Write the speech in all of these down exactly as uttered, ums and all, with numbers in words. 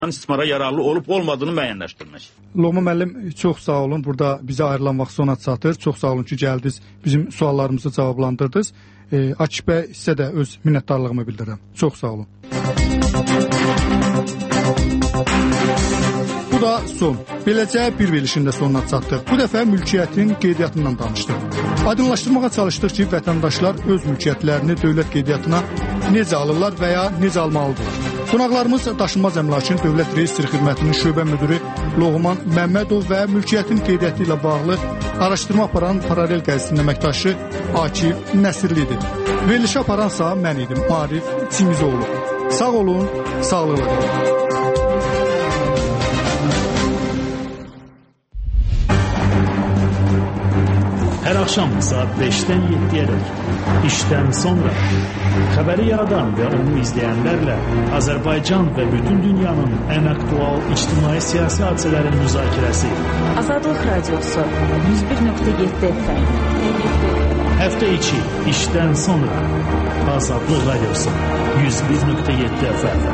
istismara yararlı olub olmadığını müəyyənləşdirmək. Loğman müəllim, çox sağ olun. Burada bizə ayrılan vaxt sona çatır. Çox sağ olun ki, gəldiniz, bizim suallarımızı cavablandırdınız. E, Akif bəy, sizə də öz minnətdarlığımı bildirirəm. Çox sağ olun. Bu da son. Beləcə bir verilişin də sonuna çatdıq. Bu dəfə mülkiyyətin qeydiyyatından danışdıq. Aydınlaşdırmağa çalışdıq ki, vətəndaşlar öz mülkiyyətlərini dövlət qeydiyyatına necə alırlar və ya necə almalıdırlar. Qonaqlarımız Daşınmaz Əmlakın Dövlət Reyestri Xidmətinin şöbə müdiri Loğman Məmmədov və mülkiyyətin qeydiyyatı ilə bağlı araşdırma aparan paralel qəzetinin əməkdaşı Akif Nəsirlidir. Verilişi aparansa mən idim, Arif Çimizoğlu. Sağ olun, sağlıqla qalın. Hər axşam saat beşdən yeddiyə dək işdən sonra xəbəri yaradan və onu izləyənlərlə Azərbaycan və bütün dünyanın ən aktual ictimai siyasi hadisələrin müzakirəsi. Azadlıq Radiosu yüz bir nöqtə yeddi F M. Həftə içi işdən sonra Azadlıq Radiosu yüz bir nöqtə yeddi F M.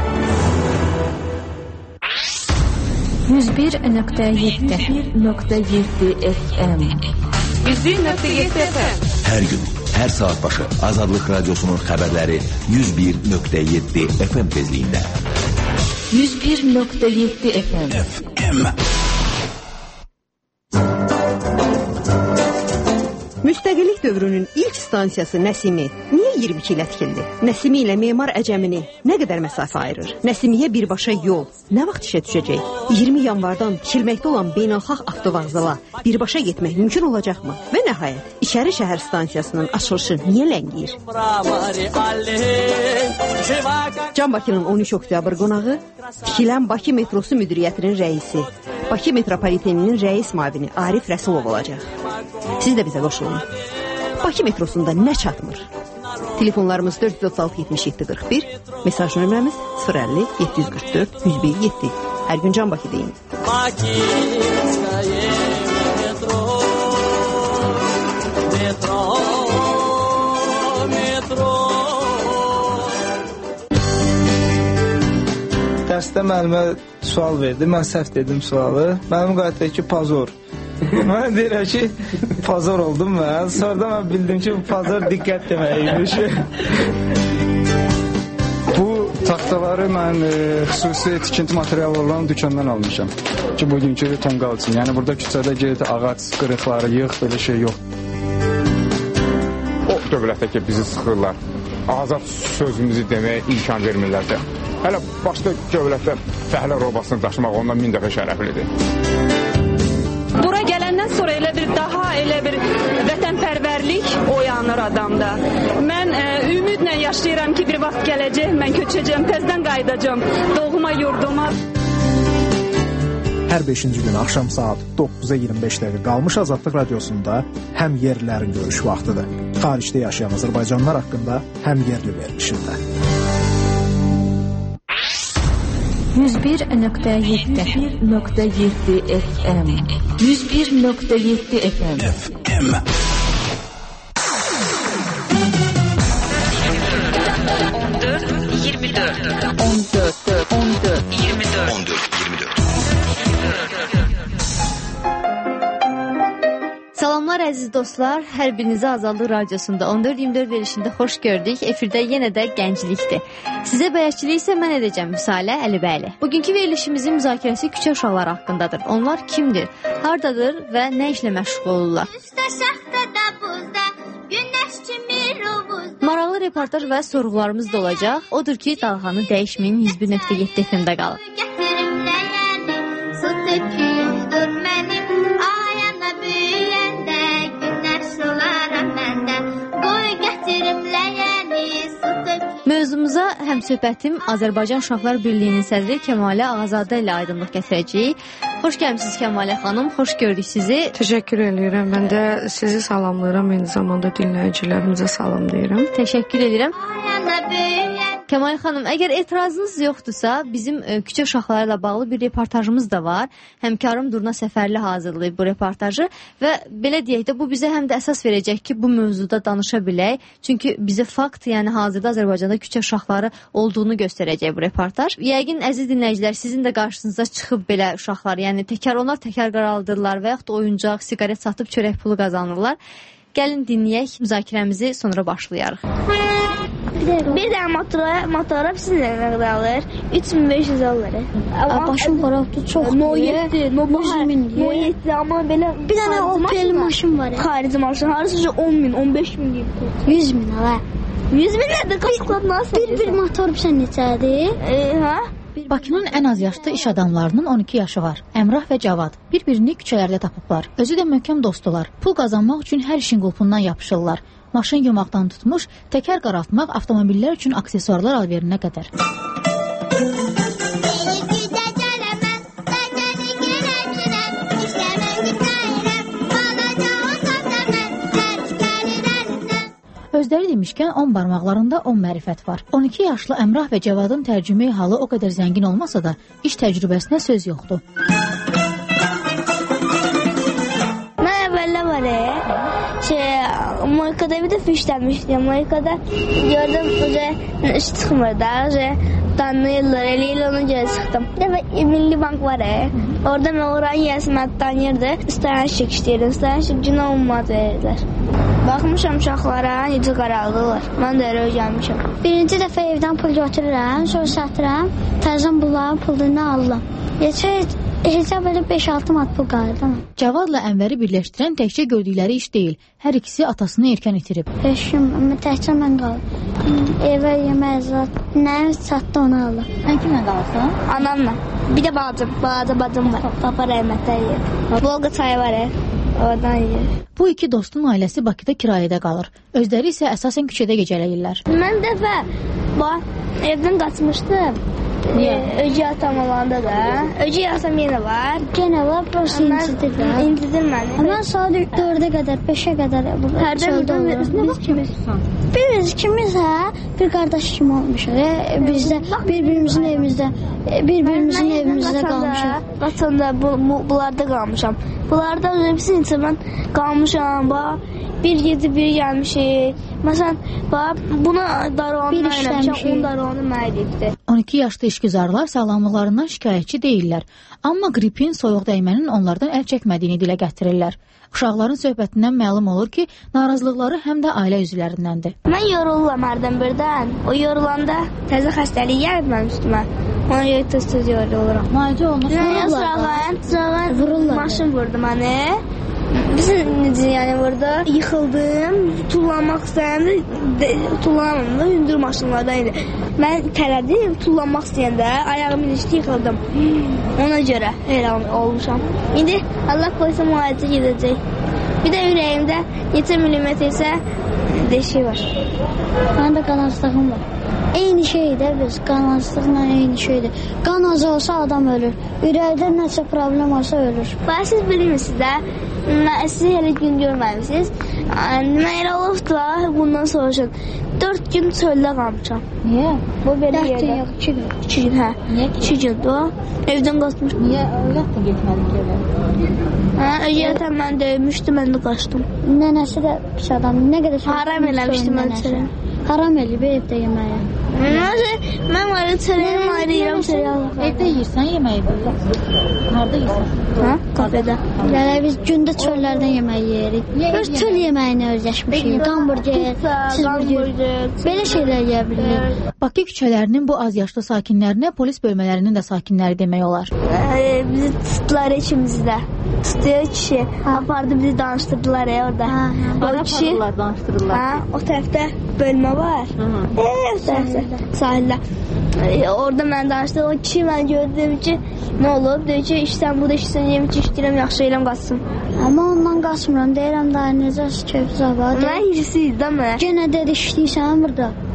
yüz bir nöqtə yeddi F M. yüz bir nöqtə yeddi F M. Hər gün, hər saat başı Azadlıq Radiosunun xəbərləri yüz bir nöqtə yeddi F M tezliyində. yüz bir nöqtə yeddi F M. F M. Müstəqillik dövrünün ilk stansiyası Nəsimi niyə iyirmi iki ilə tikildi? Nəsimi ilə memar Əcəmini nə qədər məsafə ayırır? Nəsimiyə birbaşa yol nə vaxt işə düşəcək? iyirmi yanvardan tikilməkdə olan beynəlxalq avtovağzala birbaşa getmək mümkün olacaqmı? Və nəhayət, İçəri şəhər stansiyasının açılışı niyə ləngiyir? Can Bakının on üç oktyabr qonağı tikilən Bakı metrosu müdiriyyətinin rəisi, Bakı metropoliteninin rəis müavini Arif Rəsulov olacaq. Siz də bizə qoşulun. Bakı metrosunda nə çatmır? Telefonlarımız dörd yüz otuz altı yetmiş yeddi qırx bir, mesaj nömrəmiz sıfır əlli yeddi yüz qırx dörd yüz bir yeddi. Hər gün Can Bakı deyin. Dərsdə müəllimə sual verdi, mən səhv dedim sualı. Mənim qayıtdı ki, pazor. Mən deyirəm ki, pazor oldum mən. Sonra mən bildim ki, pazor diqqət deməkiymiş. Bu taxtaları mən e, xüsusi tikinti materialı olan dükkandan almışam. Ki, bugünkü tonqal üçün. Yəni, burada küçədə get, ağac qırıqları yığ, belə şey yox. O dövlətdə ki, bizi sıxırlar. Azad sözümüzü deməyə imkan vermirlərsə. Hələ başqa dövlətdə fəhlə robasını daşımaq ondan min dəfə şərəflidir. Bura gələndən sonra elə bir daha elə bir vətənpərvərlik oyanır adamda. Mən ə, ümidlə yaşayıram ki, bir vaxt gələcək, mən köçəcəm, təzdən qayıdacam doğma yurduma. Hər beşinci gün axşam saat doqquza iyirmi beş dəqiqə qalmış Azadlıq Radiosunda həm yerlilərin görüş vaxtıdır. Xaricdə yaşayan Azərbaycanlılar haqqında həm yerli verilişində. yüz bir nöqtə yeddi F M. yüz bir nöqtə yeddi F M. F M. on dörd iyirmi dörd. on dörd on dörd iyirmi dörd. on dörd iyirmi dörd. Salamlar əziz dostlar, hər birinizə Azadlıq Radiosunda on dörd iyirmi dörd verilişində xoş gördük. Efirdə yenə də gənclikdir. Sizə bəyəkçilik isə mən edəcəm Müsalə Əlibəyli. Bugünkü verilişimizin müzakirəsi küçə uşaqları haqqındadır. Onlar kimdir, hardadır və nə işlə məşğul olurlar? Maraqlı reportaj və sorğularımız da olacaq. Odur ki, dalğanı dəyişməyin yüz bir nöqtə yeddi F M-də qalın. Mövzumuza həmsöhbətim Azərbaycan Uşaqlar Birliyinin sədri Kəmalə Ağazadə ilə aydınlıq gətirəcəyik. Xoş gəlmişsiniz Kəmalə xanım, xoş gördük sizi. Təşəkkür edirəm. Mən də sizi salamlayıram, eyni zamanda dinləyicilərimizə salam deyirəm. Təşəkkür edirəm. Kəmal xanım, əgər etirazınız yoxdursa, bizim e, küçə uşaqları ilə bağlı bir reportajımız da var. Həmkarım Durna Səfərli hazırlayıb bu reportajı və belə deyək də, bu bizə həm də əsas verəcək ki, bu mövzuda danışa bilək. Çünki bizə fakt, yəni hazırda Azərbaycanda küçə uşaqları olduğunu göstərəcək bu reportaj. Yəqin, əziz dinləyicilər, sizin də qarşınıza çıxıb belə uşaqlar, yəni təkər onlar təkər qaraldırlar və yaxud da oyuncaq, siqaret satıb çörək pulu qazanırlar. Gəlin dinləyək, müzakirəmizi sonra başlayarıq. Bir dənə motora, motora sizin nə qədər alır? üç min beş yüz alır. Başım qaraqdı, çox. No yeddi, no yeddi, amma belə bir dənə Opel maşın var. Xarici maşın, harısı on min, on beş min deyib. yüz min ala. yüz min nədir? Qapıqlar nasıl? Bir bir motor sən neçədir? Hə? Bakının ən az yaşlı iş adamlarının on iki yaşı var. Əmrah və Cavad bir-birini küçələrdə tapıblar. Özü də möhkəm dostdular. Pul qazanmaq üçün hər işin qulpundan yapışırlar. Maşın yumaqdan tutmuş, təkər qaraltmaq, avtomobillər üçün aksesuarlar alverinə qədər. Özləri demişkən on barmaqlarında on mərifət var. on iki yaşlı Əmrah və Cavadın tərcümeyi halı o qədər zəngin olmasa da, iş təcrübəsinə söz yoxdur. Mən əvvəllə var e, şey, Moykada bir də fişlənmişdim. Moykada gördüm, o iş çıxmır da, tanıyırlar, elə ilə ona görə çıxdım. Bir dəfə Milli Bank var e, orada mən oranın yiyəsi mən tanıyırdı. İstəyən şək işləyirdim, istəyən şək günə olmaz verirlər. Baxmışam uşaqlara, necə qaraldılar. Mən də elə gəlmişəm. Birinci dəfə evdən pul götürürəm, sonra satıram, təzən bunların pulunu alıram. Geçək, hesab edib beş altı mat pul qalır. Cavadla Ənvəri birləşdirən təkcə gördükləri iş deyil. Hər ikisi atasını erkən itirib. beş gün təkcə mən qalır. Evə yemək zat, nə satdı onu alır. Sən kimlə qalırsan? Anamla. Bir də bacım, balaca bacım var. Papa rəhmətlə yiyir. Volga çayı var e. Oradan yiyir. Bu iki dostun ailəsi Bakıda kirayədə qalır. Özləri isə əsasən küçədə gecələyirlər. Mən dəfə bax, evdən qaçmışdım. Niyə? Öcü atam olanda da. Öcü atam yenə var. Yenə var, prosta incidirlər. İncidir məni. Mən saat dördə qədər, beşə qədər çöldə olurum. Biz ikimiz hə, bir qardaş kimi olmuşuq. Biz də bir-birimizin evimizdə, bir-birimizin evimizdə qalmışıq. Qaçanda bu, bu, bunlarda qalmışam. Bunlarda özümüzün üçün mən qalmışam, bax. Bir gecə biri gəlmişik. Məsələn, bax, buna daroğanı eləmişəm, on daroğanı mənə getdi. on iki yaşlı işgüzarlar sağlamlıqlarından şikayətçi deyirlər. Amma qripin, soyuq dəymənin onlardan əl çəkmədiyini dilə gətirirlər. Uşaqların söhbətindən məlum olur ki, narazılıqları həm də ailə üzvlərindəndir. Mən yoruluram hərdən birdən. O yorulanda təzə xəstəlik gəlib mənim üstümə. Ona görə tez-tez yoruluram. Müalicə olunur. Sırağın, sırağın maşın vurdu məni. Bizim necə yəni burada yıxıldım, tullanmaq istəyəndə, tullanamadım da, hündür maşınlardan idi. Mən tələdim, tullanmaq istəyəndə, ayağımın ilişdi, yıxıldım. Ona görə elə olmuşam. İndi Allah qoysa müalicə gedəcək. Bir də ürəyimdə neçə millimetr isə deşik var. Mənim də qanaslığım var. Eyni şeydir biz, qanaslığla eyni şeydir. Qan az olsa adam ölür. Ürəkdə nəsə problem olsa ölür. Bax, siz bilmirsiniz də, siz hələ gün görməmişsiniz. Mən elə olubdu da, bundan soruşun. Dörd gün çöldə qalmışam. Niyə? Bu belə yerdə. Dörd gün yox, iki gün. İki gün, hə. Niyə? İki gündür o. Evdən qaçmışdım. Niyə? Öyrətdən getmədin ki, elə? Hə, öyrətən mən döymüşdüm, mən də qaçdım. Nənəsi də pis adam. Nə qədər haram eləmişdim mən çörək. Haram eləyib evdə yeməyə. Mən var, çörəyim ayrı yiyirəm çörək. Evdə yiyirsən yeməyi burada? Harada yiyirsən? Hə, kafedə. Yəni biz gündə çöllərdən yemək yeyirik. Biz çöl yeməyinə özləşmişik. Qamburger, cheeseburger, belə şeylər yeyə bilirik. Bakı küçələrinin bu az yaşlı sakinlərinə polis bölmələrinin də sakinləri demək olar. Ee, bizi tutdular ikimizi də. Tutuyor kişi. Apardı bizi danıştırdılar ya orada. Ha, ha. O kişi. Danıştırırlar. Ha, o tərəfdə bölmə var. Evet, sahildə. Sahildə. Ee, orada mən danışdım. O kişi mən gördüm ki, nə olub? Deyir ki, işsən burada işsən, yemək ki, işləyirəm, yaxşı eləm qaçsın. Amma ondan qaçmıram. Deyirəm daha necə keyf zabadı. Mən hirsiydim mən. Yenə dedi işləyirsən burada.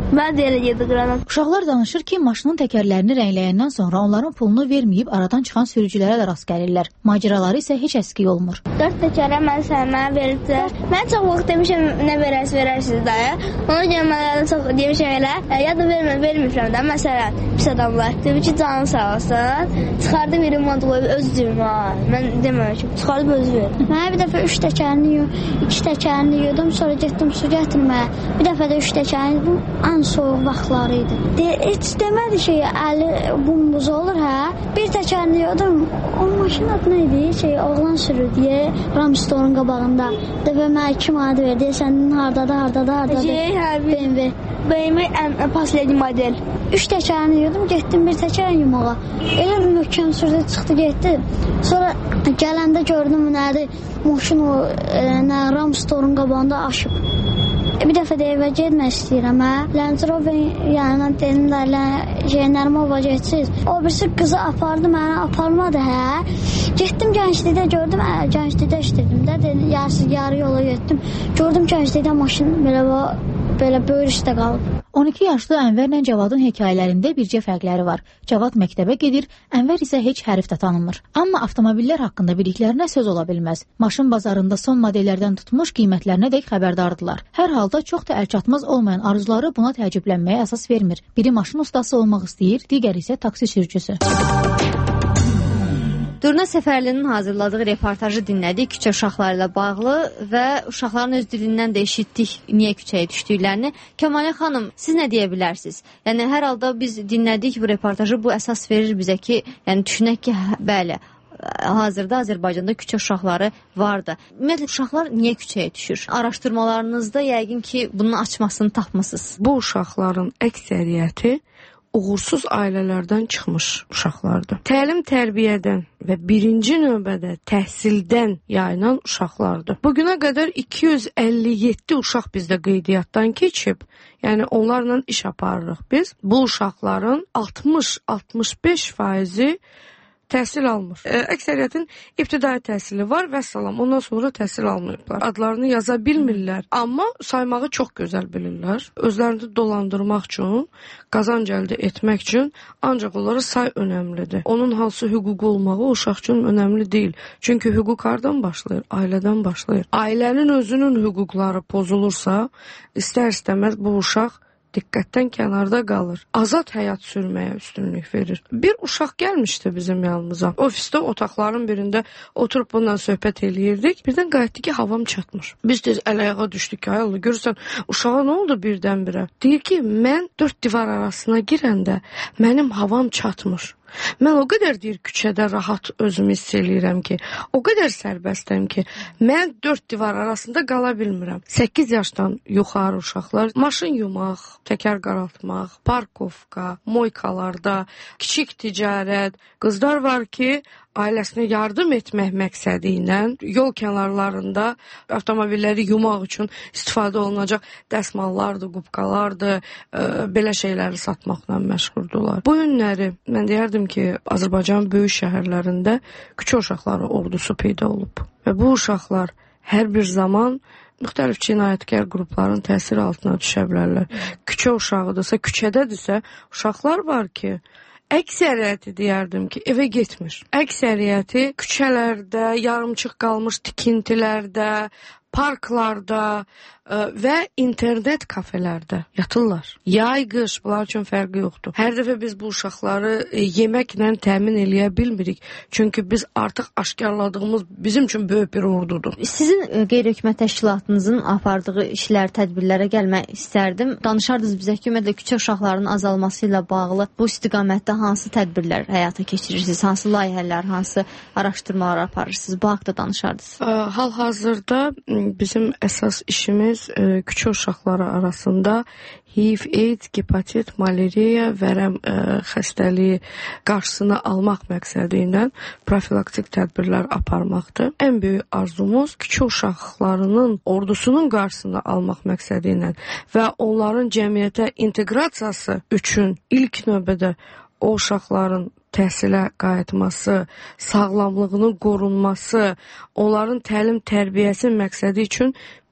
Mən də elə gedirəm. Uşaqlar danışır ki, maşının təkərlərini rəngləyəndən sonra onların pulunu verməyib aradan çıxan sürücülərə də rast gəlirlər. Macəraları isə heç əski olmur. Dörd təkərə mən sənə veriblər. Mən çox vaxt demişəm nə verərsiniz, verərsiniz dayı. Ona görə mən çox demişəm elə. Ya da vermə, vermirəm də. Məsələn, pis adamlar. Dedim ki, canım sağ olsun. Çıxardım bir limon qoyub öz cibimə. Mən deməmişəm. Çıxarıb özü ver. Mən bir dəfə üç təkərini yuyum, iki təkərini yuyum, sonra getdim su gətirməyə. Bir dəfə də üç təkərini yuyum. Ən soğuk vaxtları idi. De, heç demədi ki, əli bumbuz olur, hə? Bir təkərini yuyum. O maşın adı nə idi? Şey, oğlan sürür deyə Ramstorun qabağında. Dəfə mənə iki manat verdi. Sənin hardadır, hardadır, hardadır? Şey, hə, B M W. B M W ən paslədi model. Üç təkərini yuyum, getdim bir təkərini yumağa. Elə möhkəm sürdü, çıxdı, getdi. Sonra gələndə gördüm nədir? Maşın o e, nə Ramstorun qabağında aşıb. Bir dəfə də evə getmək istəyirəm, hə? Land Rover yanına dedim də, jenerim ova geçsiz. O birisi qızı apardı, mənə aparmadı, hə? Getdim Gənclikdə gördüm, hə, Gənclikdə işlədim də, dedim, yarısı yarı yola getdim. Gördüm Gənclikdə maşın belə belə böyür üstə qalıb. on iki yaşlı Ənvərlə Cavadın hekayələrində bircə fərqləri var. Cavad məktəbə gedir, Ənvər isə heç hərf də tanımır. Amma avtomobillər haqqında bildiklərinə söz ola bilməz. Maşın bazarında son modellərdən tutmuş qiymətlərinə dək xəbərdardılar. Hər halda çox da əlçatmaz olmayan arzuları buna təəccüblənməyə əsas vermir. Biri maşın ustası olmaq istəyir, digəri isə taksi sürücüsü. Durna Səfərlinin hazırladığı reportajı dinlədik küçə uşaqları ilə bağlı və uşaqların öz dilindən də eşitdik niyə küçəyə düşdüklərini. Kəmalə xanım, siz nə deyə bilərsiniz? Yəni hər halda biz dinlədik bu reportajı, bu əsas verir bizə ki, yəni düşünək ki, bəli, hazırda Azərbaycanda küçə uşaqları vardı. Ümumiyyətlə uşaqlar niyə küçəyə düşür? Araşdırmalarınızda yəqin ki, bunun açmasını tapmısınız. Bu uşaqların əksəriyyəti uğursuz ailələrdən çıxmış uşaqlardır. Təlim tərbiyədən və birinci növbədə təhsildən yayınan uşaqlardır. Bugünə qədər iki yüz əlli yeddi uşaq bizdə qeydiyyatdan keçib, yəni onlarla iş aparırıq biz. Bu uşaqların altmış altmış beş faizi təhsil almır. Əksəriyyətin ibtidai təhsili var və salam. Ondan sonra təhsil almayıblar. Adlarını yaza bilmirlər, amma saymağı çox gözəl bilirlər. Özlərini dolandırmaq üçün, qazanc əldə etmək üçün ancaq onlara say önəmlidir. Onun hansı hüququ olmağı o uşaq üçün önəmli deyil. Çünki hüquq hardan başlayır? Ailədən başlayır. Ailənin özünün hüquqları pozulursa, istər-istəməz bu uşaq diqqətdən kənarda qalır. Azad həyat sürməyə üstünlük verir. Bir uşaq gəlmişdi bizim yanımıza. Ofisdə otaqların birində oturub bununla söhbət eləyirdik. Birdən qayıtdı ki, havam çatmır. Biz tez əl-ayağa düşdük ki, ayollu, görürsən, uşağa nə oldu birdən-birə? Deyir ki, mən dörd divar arasına girəndə mənim havam çatmır. Mən o qədər deyir küçədə rahat özümü hiss eləyirəm ki, o qədər sərbəstəm ki, mən dörd divar arasında qala bilmirəm. səkkiz yaşdan yuxarı uşaqlar maşın yumaq, təkər qaraltmaq, parkovka, moykalarda, kiçik ticarət, qızlar var ki, ailəsinə yardım etmək məqsədi ilə yol kənarlarında avtomobilləri yumaq üçün istifadə olunacaq dəsmallardır, qubqalardır, e, belə şeyləri satmaqla məşğuldurlar. Bu günləri mən deyərdim ki, Azərbaycanın böyük şəhərlərində küçə uşaqları ordusu peyda olub. Və bu uşaqlar hər bir zaman müxtəlif cinayətkar qrupların təsiri altına düşə bilərlər. Küçə uşağıdırsa, küçədədirsə, uşaqlar var ki, əksəriyyəti deyərdim ki, evə getmir. Əksəriyyəti küçələrdə, yarımçıq qalmış tikintilərdə, parklarda ə, və internet kafelərdə yatırlar. Yay, qış, bunlar üçün fərqi yoxdur. Hər dəfə biz bu uşaqları e, yeməklə təmin eləyə bilmirik. Çünki biz artıq aşkarladığımız bizim üçün böyük bir ordudur. Sizin e, qeyri-hökumət təşkilatınızın apardığı işlər, tədbirlərə gəlmək istərdim. Danışardınız bizə ki, ümumiyyətlə küçə uşaqlarının azalması ilə bağlı bu istiqamətdə hansı tədbirlər həyata keçirirsiniz, hansı layihələr, hansı araşdırmalar aparırsınız? Bu haqda danışardınız. Hal-hazırda bizim əsas işimiz e, küçə uşaqları arasında H I V, AIDS, hepatit, malariya, vərəm e, xəstəliyi qarşısını almaq məqsədi ilə profilaktik tədbirlər aparmaqdır. Ən böyük arzumuz küçə uşaqlarının ordusunun qarşısını almaq məqsədi ilə və onların cəmiyyətə inteqrasiyası üçün ilk növbədə o uşaqların təhsilə qayıtması, sağlamlığının qorunması, onların təlim tərbiyəsi məqsədi üçün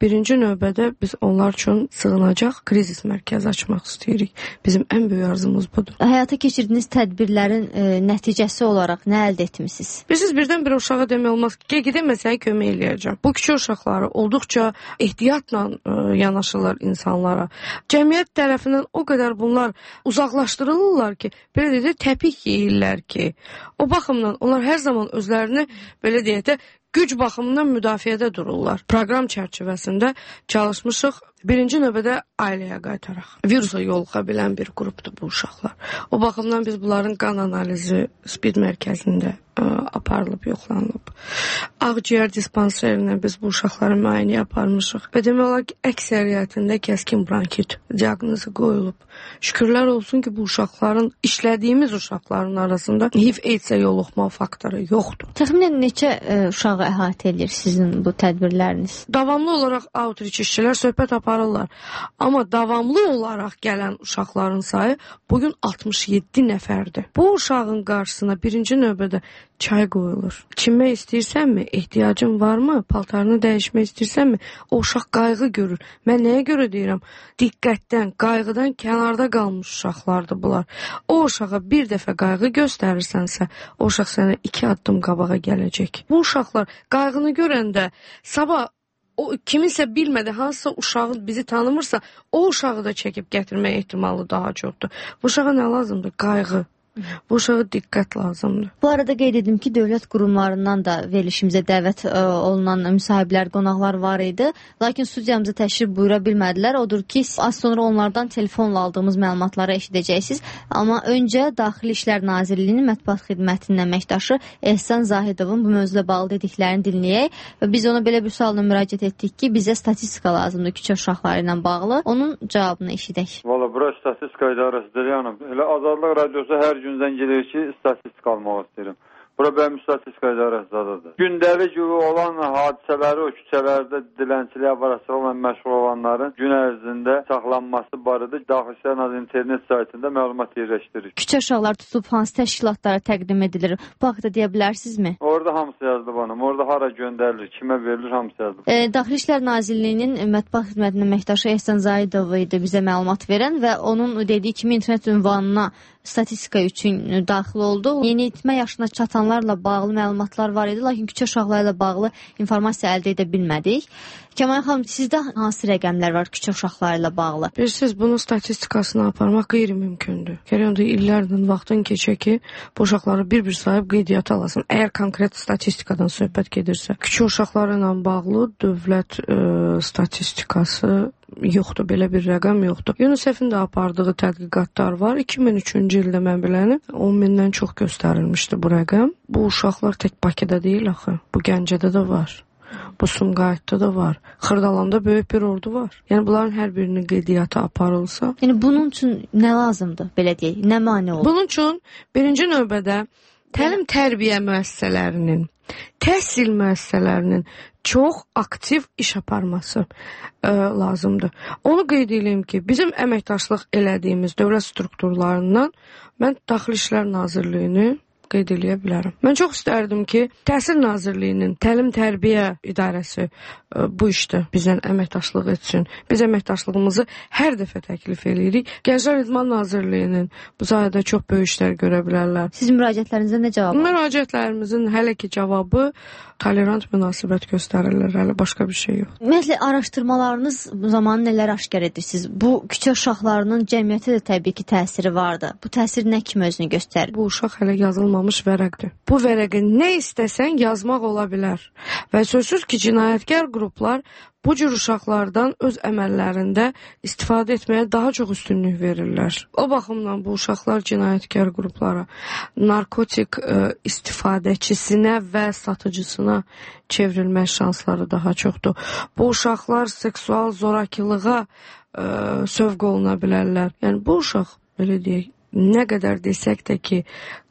birinci növbədə biz onlar üçün sığınacaq krizis mərkəzi açmaq istəyirik. Bizim ən böyük arzumuz budur. Həyata keçirdiyiniz tədbirlərin e, nəticəsi olaraq nə əldə etmisiniz? Bilirsiniz, birdən bir uşağa demək olmaz ki, gedin məsələyə kömək eləyəcəm. Bu küçük uşaqları olduqca ehtiyatla e, yanaşırlar insanlara. Cəmiyyət tərəfindən o qədər bunlar uzaqlaşdırılırlar ki, belə deyək, təpik yeyirlər ki, o baxımdan onlar hər zaman özlərini belə deyək də güc baxımından müdafiədə dururlar. Proqram çərçivəsində çalışmışıq. Birinci növbədə ailəyə qaytaraq. Virusa yoluxa bilən bir qrupdur bu uşaqlar. O baxımdan biz bunların qan analizi SPID mərkəzində ə, aparılıb, yoxlanılıb. Ağciyər dispanserinə biz bu uşaqların müayinəyə aparmışıq. Və demək olar ki, əksəriyyətində kəskin bronkit diaqnozu qoyulub. Şükürlər olsun ki, bu uşaqların, işlədiyimiz uşaqların arasında H I V AIDS-ə yoluxma faktoru yoxdur. Təxminən neçə ə, uşağı əhatə edir sizin bu tədbirləriniz? Davamlı olaraq outreach işçilər söhbət aparırlar. Amma davamlı olaraq gələn uşaqların sayı bugün altmış yeddi nəfərdir. Bu uşağın qarşısına birinci növbədə çay qoyulur. Çimmək istəyirsənmi? Ehtiyacın varmı? Paltarını dəyişmək istəyirsənmi? O uşaq qayğı görür. Mən nəyə görə deyirəm? Diqqətdən, qayğıdan kənarda qalmış uşaqlardır bunlar. O uşağa bir dəfə qayğı göstərirsənsə, o uşaq sənə iki addım qabağa gələcək. Bu uşaqlar qayğını görəndə sabah o kiminsə bilmədi, hansısa uşağı bizi tanımırsa, o uşağı da çəkib gətirmək ehtimalı daha çoxdur. Bu uşağa nə lazımdır? Qayğı. Bu uşağa diqqət lazımdır. Bu arada qeyd edim ki, dövlət qurumlarından da verilişimizə dəvət ə, olunan müsahiblər, qonaqlar var idi. Lakin studiyamıza təşrif buyura bilmədilər. Odur ki, az sonra onlardan telefonla aldığımız məlumatları eşidəcəksiniz. Amma öncə Daxili İşlər Nazirliyinin mətbuat xidmətinin əməkdaşı Ehsan Zahidovun bu mövzuda bağlı dediklərini dinləyək. Və biz ona belə bir sualla müraciət etdik ki, bizə statistika lazımdır küçük uşaqları ilə bağlı. Onun cavabını eşidək. Valla bura statistika idarəsidir. Yəni, elə Azadlıq Radiosu hər gündən gedir ki, statistika almaq istəyirəm. Bura bənim statistika idarəsidir. Gündəlik olan hadisələri o küçələrdə dilənçiliyə varasıqla məşğul olanların gün ərzində saxlanması barədə Daxili İşlər Nazirliyinin internet saytında məlumat yerləşdirir. Küçə uşaqlar tutulub hansı təşkilatlara təqdim edilir? Bu haqda deyə bilərsinizmi? Orada hamısı yazılıb anam. Orada hara göndərilir, kimə verilir, hamısı yazılıb. E, Daxili İşlər Nazirliyinin mətbuat xidmətinin əməkdaşı Ehsan Zahidov idi bizə məlumat verən və onun dediyi kimi internet ünvanına statistika üçün daxil oldu. Yeniyetmə yaşına çatanlarla bağlı məlumatlar var idi, lakin küçə uşaqlarla bağlı informasiya əldə edə bilmədik. Kəmal xanım, sizdə hansı rəqəmlər var küçə uşaqlarla bağlı? Bilirsiniz, bunun statistikasını aparmaq qeyri-mümkündür. Gərək onda illərdən vaxtın keçə ki, bu uşaqları bir-bir sayıb qeydiyyata alasın. Əgər konkret statistikadan söhbət gedirsə. Küçə uşaqları ilə bağlı dövlət e, statistikası yoxdur, belə bir rəqəm yoxdur. UNICEF-in də apardığı tədqiqatlar var. iki min üçüncü ildə mən biləni on mindən çox göstərilmişdi bu rəqəm. Bu uşaqlar tək Bakıda deyil axı. Bu Gəncədə də var. Bu Sumqayıtda da var. Xırdalanda böyük bir ordu var. Yəni bunların hər birinin qeydiyyata aparılsa. Yəni bunun üçün nə lazımdır, belə deyək? Nə mane olur? Bunun üçün birinci növbədə təlim tərbiyə müəssisələrinin, təhsil müəssisələrinin çox aktiv iş aparması ə, lazımdır. Onu qeyd edeyim ki, bizim əməkdaşlıq elədiyimiz dövlət strukturlarından mən Daxili İşlər Nazirliyini qeyd eləyə bilərəm. Mən çox istərdim ki, Təhsil Nazirliyinin təlim tərbiyə idarəsi ə, bu işdə bizdən əməkdaşlıq etsin. Biz əməkdaşlığımızı hər dəfə təklif eləyirik. Gənclər İdman Nazirliyinin bu sahədə çox böyük işlər görə bilərlər. Sizin müraciətlərinizə nə cavab? Müraciətlərimizin hələ ki cavabı tolerant münasibət göstərirlər, hələ başqa bir şey yox. Ümumiyyətlə, araşdırmalarınız zamanı nələr aşkar edirsiniz? Bu küçə uşaqlarının cəmiyyətə də təbii ki təsiri vardı. Bu təsir nə kimi özünü göstərir? Bu uşaq hələ yazılmamış vərəqdir. Bu vərəqə nə istəsən yazmaq ola bilər. Və sözsüz ki, cinayətkar qruplar bu cür uşaqlardan öz əməllərində istifadə etməyə daha çox üstünlük verirlər. O baxımdan bu uşaqlar cinayətkar qruplara, narkotik ə, istifadəçisinə və satıcısına çevrilmə şansları daha çoxdur. Bu uşaqlar seksual zorakılığa ə, sövq oluna bilərlər. Yəni bu uşaq, belə deyək, nə qədər desək də ki,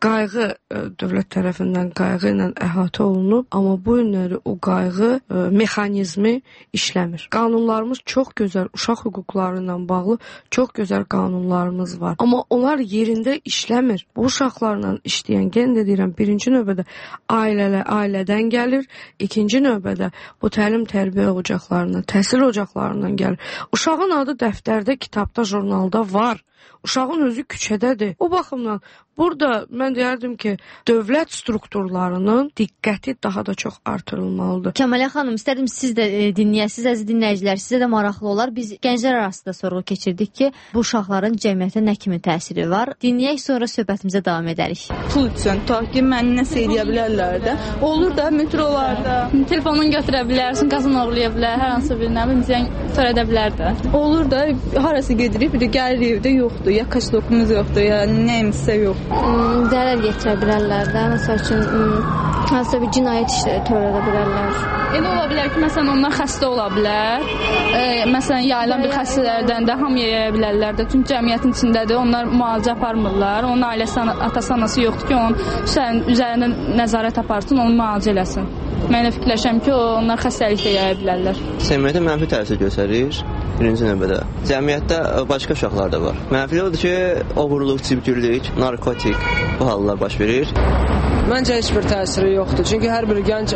qayğı ə, dövlət tərəfindən qayğı ilə əhatə olunub, amma bu günləri o qayğı ə, mexanizmi işləmir. Qanunlarımız çox gözəl, uşaq hüquqları ilə bağlı çox gözəl qanunlarımız var. Amma onlar yerində işləmir. Bu uşaqlarla işləyən, yenə də deyirəm, birinci növbədə ailələ, ailədən gəlir, ikinci növbədə bu təlim tərbiyə ocaqlarından, təhsil ocaqlarından gəlir. Uşağın adı dəftərdə, kitabda, jurnalda var. Uşağın özü küçədədir. O baxımdan burada mən deyərdim ki, dövlət strukturlarının diqqəti daha da çox artırılmalıdır. Kəmalə xanım, istərdim siz də e, dinləyəsiniz, əziz dinləyicilər, sizə də maraqlı olar. Biz gənclər arasında sorğu keçirdik ki, bu uşaqların cəmiyyətə nə kimi təsiri var? Dinləyək, sonra söhbətimizə davam edərik. Pul üçün, ta ki, məni nəsə edə bilərlər də. Olur da, metrolarda. Telefonunu götürə bilərsin, qazın oğlaya bilər, hər hansı bir nə bilim, zəng törədə bilər də. Olur da, harası gedirik, bir də gəlir evdə yoxdur, ya kaç dokumuz yoxdur, ya nəyimsə yox. Hmm, zərər yetirə bilərlər də, məsəl üçün hmm, hansısa bir cinayət işləri törədə bilərlər. Elə ola bilər ki, məsələn, onlar xəstə ola bilər. E, məsələn, yayılan bir xəstələrdən də hamıya yaya bilərlər də. Çünki cəmiyyətin içindədir, onlar müalicə aparmırlar. Onun ailəsi, atası, anası yoxdur ki, onun üzərində nəzarət aparsın, onu müalicə eləsin. Mən elə fikirləşəm ki, onlar xəstəlikdə yaya bilərlər. Cəmiyyətə mənfi təsir göstərir. Birinci növbədə. Cəmiyyətdə başqa uşaqlar da var. Mənfi odur ki, oğurluq, cibgirlik, narkotik bu hallar baş verir. Məncə heç bir təsiri yoxdur. Çünki hər bir gənc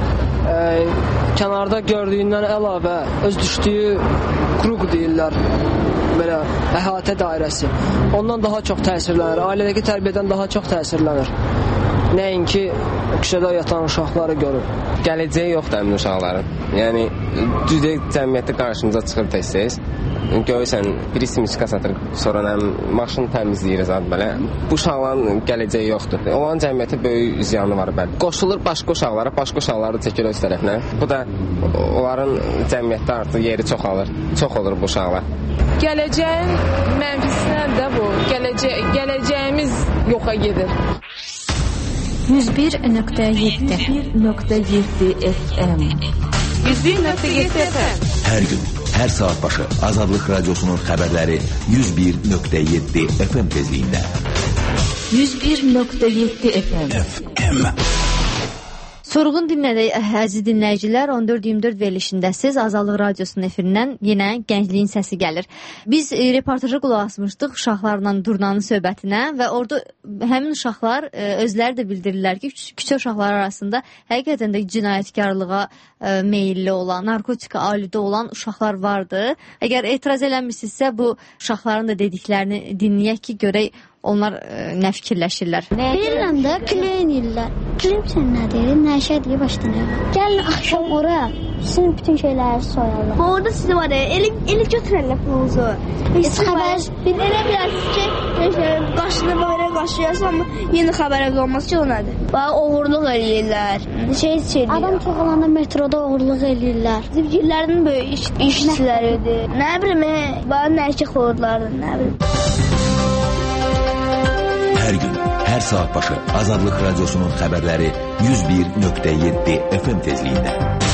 ə, kənarda gördüyündən əlavə öz düşdüyü kruq deyirlər, belə əhatə dairəsi. Ondan daha çox təsirlənir. Ailədəki tərbiyədən daha çox təsirlənir. Nəinki küçədə yatan uşaqları görür. Gələcəyi yoxdur həmin uşaqların. Yəni, düzey cəmiyyətdə qarşımıza çıxır tez-tez. Görürsən, birisi miska satır, sonra nə, maşın təmizləyir zad belə. Bu uşaqların gələcəyi yoxdur. Onların cəmiyyətə böyük ziyanı var bəli. Qoşulur başqa uşaqlara, başqa uşaqları çəkir öz tərəfinə. Bu da onların cəmiyyətdə artıq yeri çoxalır. Çox olur bu uşaqlar. Gələcəyin mənfisindən də bu. Gələcə gələcəyimiz yoxa gedir. yüz bir nöqtə yeddi nöqtə yeddi F M yüz bir nöqtə yeddi F M Hər gün, hər saat başı Azadlıq Radiosunun xəbərləri yüz bir nöqtə yeddi F M tezliyində. yüz bir nöqtə yeddi F M F M Sorğun dinlədək, əziz dinləyicilər, on dörd iyirmi dörd verilişindəsiz. Azadlıq Radiosunun efirindən yenə gəncliyin səsi gəlir. Biz e, reportajı qulaq asmışdıq uşaqlarla Durnanın söhbətinə və orada həmin uşaqlar e, özləri də bildirirlər ki, küçə uşaqları arasında həqiqətən də cinayətkarlığa e, meyilli olan, narkotika aludə olan uşaqlar vardı. Əgər etiraz eləmirsinizsə, bu uşaqların da dediklərini dinləyək ki, görək onlar e, nə fikirləşirlər. Bilirəm də, küləyin illər. Küləyin sən nədir? Nəşədir, başlanır. Gəlin axşam ora, sizin bütün şeyləri soyarlar. Orada sizə var ya, eli, eli götürərlər pulunuzu. Heç xəbər elə bilərsiniz ki, qaşını belə qaşıyarsan, amma yeni xəbərimiz olmaz ki, o nədir? Bax, oğurluq eləyirlər. Şey eləyirlər. Adam çox olanda metroda oğurluq eləyirlər. Zivgirlərin böyük iş, işçiləridir. Nə bilim, bax, nərkək olurlardır, nə bilim. Hər gün, hər saat başı Azadlıq Radiosunun xəbərləri yüz bir nöqtə yeddi F M tezliyində.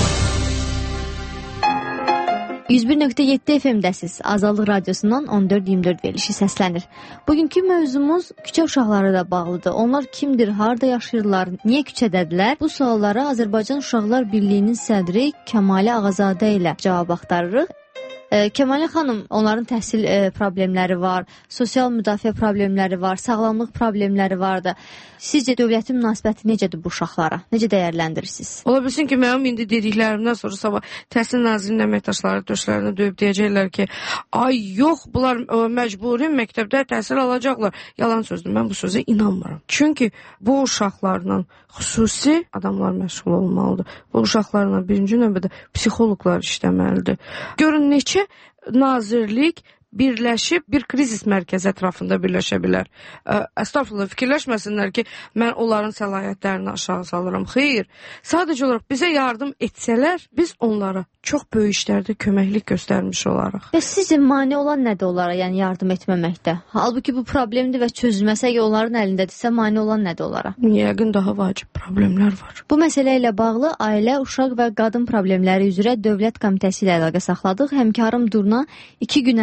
yüz bir nöqtə yeddi F M-dəsiz. Azadlıq Radiosundan on dörd iyirmi dörd verilişi səslənir. Bugünkü mövzumuz küçə uşaqları da bağlıdır. Onlar kimdir, harda yaşayırlar, niyə küçədədirlər? Bu suallara Azərbaycan Uşaqlar Birliyinin sədri Kəmalə Ağazadə ilə cavab axtarırıq. E, Kəmalə xanım, onların təhsil e, problemləri var, sosial müdafiə problemləri var, sağlamlıq problemləri var da. Sizcə dövlətin münasibəti necədir bu uşaqlara? Necə dəyərləndirirsiniz? Ola bilsin ki, mənim indi dediklərimdən sonra sabah təhsil nazirinin əməkdaşları döşlərini döyüb deyəcəklər ki, ay yox, bunlar ə, məcburi məktəbdə təhsil alacaqlar. Yalan sözdür, mən bu sözə inanmıram. Çünki bu uşaqlarla xüsusi adamlar məşğul olmalıdır. Bu uşaqlarla birinci növbədə psixoloqlar işləməlidir. Görün, neçə nazirlik birləşib bir krizis mərkəzi ətrafında birləşə bilər. Əstəğfurullah, fikirləşməsinlər ki, mən onların səlahiyyətlərini aşağı salıram. Xeyr, sadəcə olaraq bizə yardım etsələr, biz onlara çox böyük işlərdə köməklik göstərmiş olaraq. Və sizcə mane olan nədir onlara, yəni yardım etməməkdə? Halbuki bu problemdir və çözülməsə, onların əlindədirsə, mane olan nədir onlara? Yəqin daha vacib problemlər var. Bu məsələ ilə bağlı Ailə, Uşaq və Qadın Problemləri üzrə Dövlət Komitəsi ilə əlaqə saxladıq. Həmkarım Durna iki gün ərzində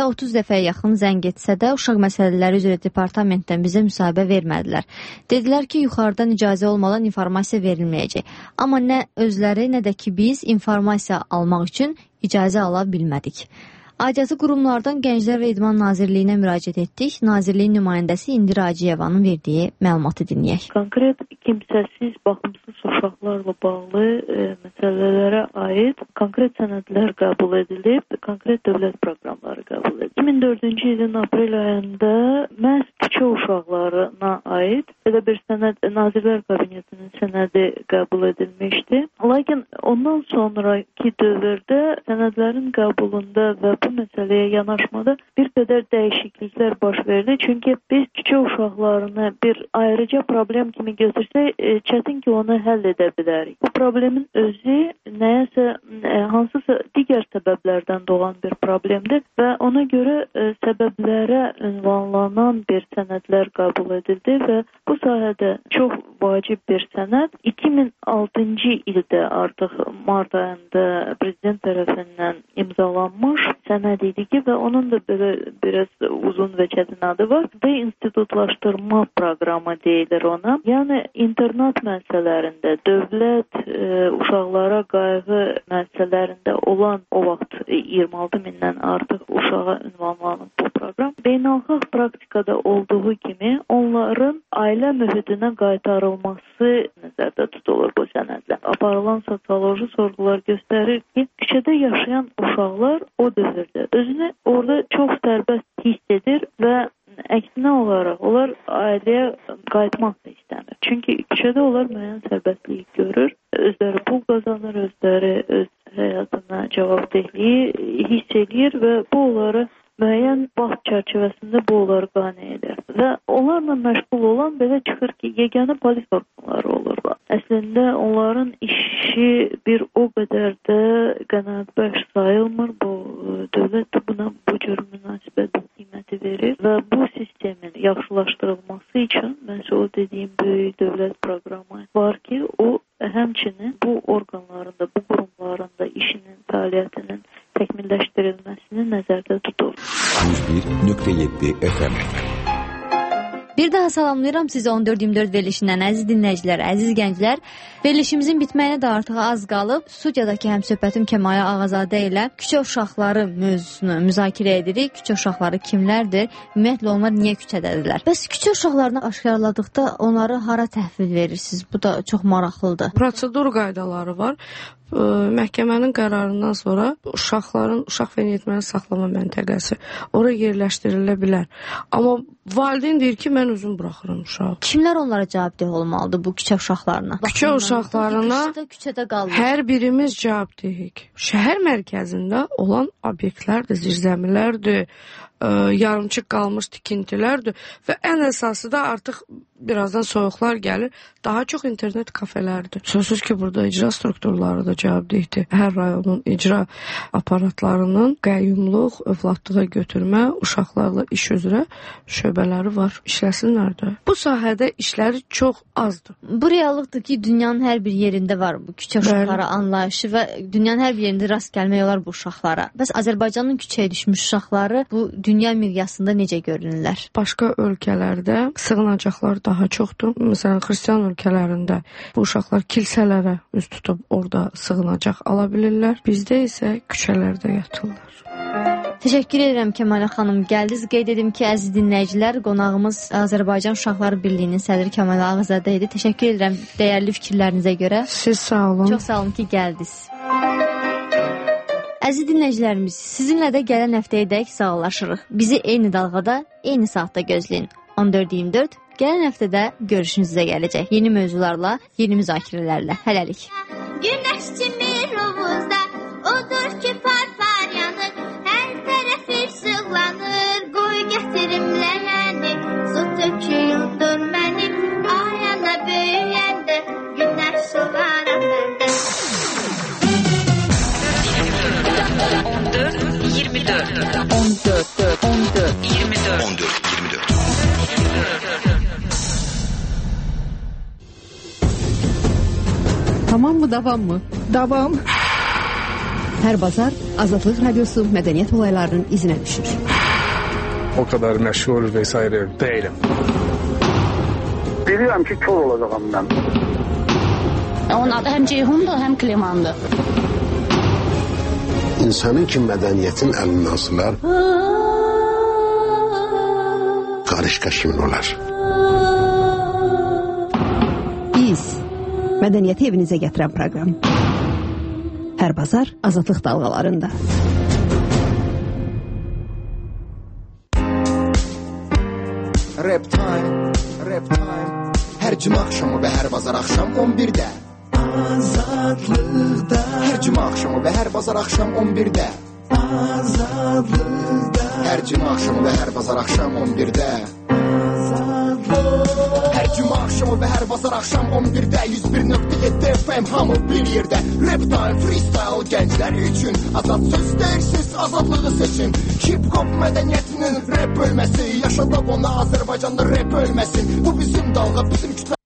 Gündə otuz dəfəyə yaxın zəng etsə də uşaq məsələləri üzrə departamentdən bizə müsahibə vermədilər. Dedilər ki, yuxarıdan icazə olmadan informasiya verilməyəcək. Amma nə özləri, nə də ki biz informasiya almaq üçün icazə ala bilmədik. Aidiyyatı qurumlardan Gənclər və İdman Nazirliyinə müraciət etdik. Nazirliyin nümayəndəsi İndir Hacıyevanın verdiyi məlumatı dinləyək. Konkret kimsəsiz, baxımsız uşaqlarla bağlı e, məsələlərə aid konkret sənədlər qəbul edilib, konkret dövlət proqramları qəbul edilib. iki min dördüncü ilin aprel ayında məhz küçə uşaqlarına aid belə bir sənəd Nazirlər Kabinetinin sənədi qəbul edilmişdi. Lakin ondan sonraki dövrdə sənədlərin qəbulunda və bu məsələyə yanaşmada bir qədər dəyişikliklər baş verdi. Çünki biz küçə uşaqlarını bir ayrıca problem kimi götürsək, e, çətin ki onu həll edə bilərik. Bu problemin özü nəyəsə, e, hansısa digər səbəblərdən doğan bir problemdir və ona görə e, səbəblərə ünvanlanan bir sənədlər qəbul edildi və bu sahədə çox vacib bir sənəd iki min altıncı ildə artıq mart ayında prezident tərəfindən imzalanmış sənəd idi ki və onun da belə biraz uzun və çətin adı var. Deinstitutlaşdırma proqramı deyilir ona. Yəni internat müəssisələrində, dövlət e, uşaqlara qayğı müəssisələrində olan o vaxt iyirmi altı mindən artıq uşağa ünvanlanıb bu proqram. Beynəlxalq praktikada olduğu kimi onların ailə mühitinə qaytarılması nəzərdə tutulur bu sənədlə. Aparılan sosioloji sorğular göstərir ki, küçədə yaşayan uşaqlar o dövrdə özünü orada çox sərbəst hiss edir və əksinə olaraq onlar ailəyə qayıtmaq da istəmir. Çünki küçədə onlar müəyyən sərbəstlik görür, özləri pul qazanır, özləri öz həyatına cavabdehliyi hiss edir və bu onları müəyyən vaxt çərçivəsində bu onları qane edir. Və onlarla məşğul olan belə çıxır ki, yeganə polis orqanları olurlar. Əslində onların işi bir o qədər də qənaətbəxş sayılmır. Bu dövlət buna bu cür münasibət qiyməti verir və bu sistemin yaxşılaşdırılması üçün məncə o dediyim böyük dövlət proqramı var ki, o həmçinin bu orqanlarında, bu qurumlarında işinin, fəaliyyətinin təkmilləşdirilməsini nəzərdə tutur. yüz bir nöqtə yeddi F M. Bir daha salamlayıram sizi on dörd iyirmi dörd verilişindən əziz dinləyicilər, əziz gənclər. Verilişimizin bitməyinə də artıq az qalıb. Studiyadakı həmsöhbətim Kəmaya Ağazadə ilə küçə uşaqları mövzusunu müzakirə edirik. Küçə uşaqları kimlərdir? Ümumiyyətlə onlar niyə küçədədirlər? Bəs küçə uşaqlarını aşkarladıqda onları hara təhvil verirsiniz? Bu da çox maraqlıdır. Prosedur qaydaları var. Məhkəmənin qərarından sonra uşaqların, uşaq və yeniyetməni saxlama məntəqəsi ora yerləşdirilə bilər. Amma valideyn deyir ki, mən özüm buraxıram uşağı. Kimlər onlara cavabdeh olmalıdır bu küçə uşaqlarına? Küçə uşaqlarına küçədə qalır. Hər birimiz cavabdehik. Şəhər mərkəzində olan obyektlərdir, zirzəmilərdir, yarımçıq qalmış tikintilərdir və ən əsası da artıq birazdan soyuqlar gəlir, daha çox internet kafelərdir. Sözsüz ki, burada icra strukturları da cavabdehdir. Hər rayonun icra aparatlarının qəyyumluq, övladlığa götürmə, uşaqlarla iş üzrə şöbələri var. İşləsinlər də. Bu sahədə işləri çox azdır. Bu reallıqdır ki, dünyanın hər bir yerində var bu küçə uşaqları anlayışı və dünyanın hər bir yerində rast gəlmək olar bu uşaqlara. Bəs Azərbaycanın küçəyə düşmüş uşaqları bu dünya miqyasında necə görünürlər? Başqa ölkələrdə sığınacaqlar daha çoxdur. Məsələn, xristian ölkələrində bu uşaqlar kilsələrə üz tutub orada sığınacaq ala bilirlər. Bizdə isə küçələrdə yatırlar. Təşəkkür edirəm Kəmalə xanım. Gəldiniz, qeyd edim ki, əziz dinləyicilər, qonağımız Azərbaycan Uşaqları Birliyinin sədri Kəmalə Ağazadə idi. Təşəkkür edirəm dəyərli fikirlərinizə görə. Siz sağ olun. Çox sağ olun ki, gəldiniz. Əziz dinləyicilərimiz, sizinlə də gələn həftəyədək sağollaşırıq. Bizi eyni dalğada, eyni saatda gözləyin. on dörd iyirmi dörd gələn həftədə görüşünüzə gələcək. Yeni mövzularla, yeni müzakirələrlə. Hələlik. Günəş kimi rovuzda odur ki par-par yanır, hər tərəfi işıqlanır, qoy gətirim ləhəni, su töküyündür mənim, ayana böyüyəndə, günəş soğaram məndə. on dörd iyirmi dörd on dörd on dörd iyirmi dörd on dörd iyirmi dörd Tamam mı, davam mı? Davam. Hər bazar Azadlıq Radiosu mədəniyyət olaylarının izinə düşür. o kadar meşhur vesaire değilim. Bilirəm ki, kör olacağam mən. Onun adı həm Ceyhundur, həm Klimandır. İnsanın ki mədəniyyətin əlindən asılar, qarışqa kimin olar? Biz mədəniyyəti evinizə gətirən proqram. Hər bazar Azadlıq dalğalarında. Rap time, rap time. Hər cümə axşamı və hər bazar axşam on birdə. Azadlıqda. Hər cümə axşamı və hər bazar axşam on birdə. Azadlıqda. Hər cümə axşamı və hər bazar axşam on birdə. Hər cümə axşamı və hər bazar axşam on birdə. yüz bir nöqtə yeddi F M hamı bir yerdə. Rap time, freestyle gənclər üçün. Azad söz deyirsiz, azadlığı seçin. Hip-hop mədəniyyətinin rap bölməsi. Yaşadaq ona Azərbaycanda rap ölməsin. Bu bizim dalğa, bizim kütlə.